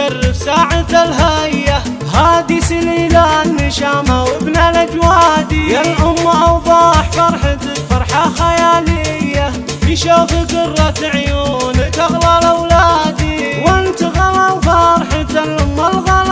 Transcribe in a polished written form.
تشرف ساعة الهية، هادي سليل النشامة وابن الأجوادي. يا الأم أوضح فرحتك فرحة خيالية، في شوف قرة عيونك أغلى الأولادي. وانت غلا وفرحة الأم الغلا